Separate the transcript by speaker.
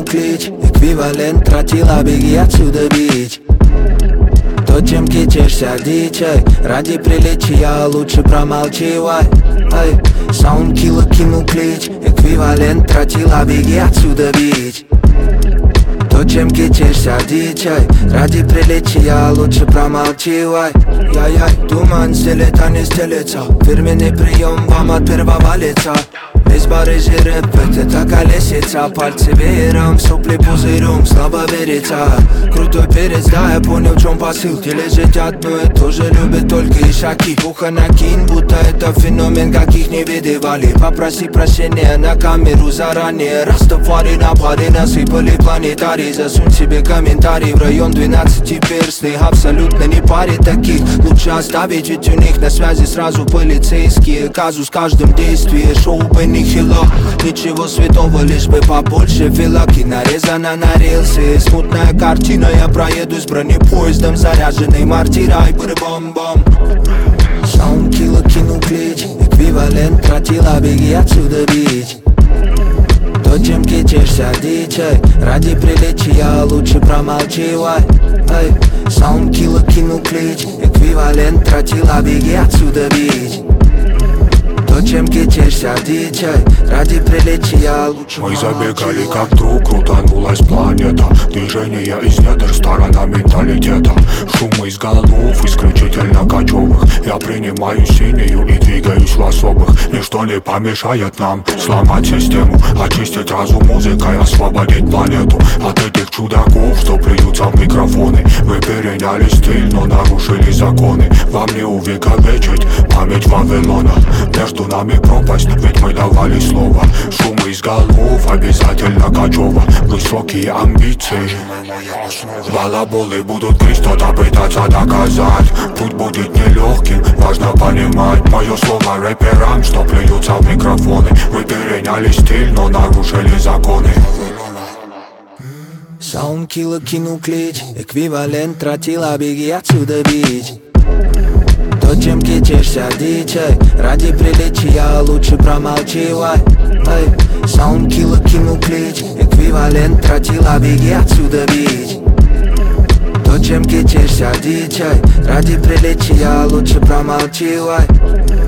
Speaker 1: клич, эквивалент тротила, беги отсюда, бич. То, чем кичишься, дичай, ради приличия лучше промалчивай. Ай, саундкиллер кинул клич, эквивалент тротила, беги отсюда, бич. То, чем кичишься, дичай, ради приличия лучше промалчивай. Яй-яй, туман стелет, а не стелется, фирменный прием вам от первого лица. Весь барыжий рэп, это колесица, пальцы веером, сопли пузырем, слабо верится. Крутой перец, да, я понял, в чем посыл. Тележить одно и то же любят только ишаки. Ухо накинь, будто это феномен, каких не видывали. Попроси прощения на камеру заранее. Растафари на паре насыпали планетарий. Засунь себе комментарий в район 12 перстных. Абсолютно не паре таких, лучше оставить, ведь у них на связи сразу полицейские. Казус в каждом действии, шоу Бенни Хило. Ничего святого, лишь бы побольше филаки. Нарезано на рельсы, смутная картина. Я проеду с бронепоездом, заряженный мортирой, быр-бом-бом. Саундкиллер кинул клич, эквивалент тротила, беги отсюда, бич. То, чем кичишься, дичай, ради приличия лучше промалчивай. Ай, саундкиллер кинул клич, эквивалент тротила, беги отсюда, бич. То, чем кичишься, дичай, ради приличия лучше.
Speaker 2: Мы забегали как друг, крутанулась планета. Движение из недр, сторона менталитета. Шумы из голов, исключительно кочевых. Я принимаю синюю и двигаюсь в особых. Ничто не помешает нам сломать систему, очистить разум музыкой, освободить планету от этих чудаков, что плюются в микрофоны. Вы переняли стиль, но нарушили законы. Вам не увековечить память Вавилона. Между нами пропасть, ведь мы давали слово. Шумы из голов, обязательно кочево. Высокие амбиции, балаболы будут кричать, что-то пытаться доказать. Путь будет нелегким, важно понимать. Мое слово рэперам, что плюются в микрофоны. Вы переняли стиль, но нарушили законы.
Speaker 1: Саундкиллер кинул клич, эквивалент тротила, беги отсюда, бич. То, чем кичишься, дичай, ради приличия лучше промалчивай. Ай, саундкиллер кинул клич, эквивалент тротила, беги отсюда, бич. То, чем кичишься, дичай, ради приличия лучше промалчивай.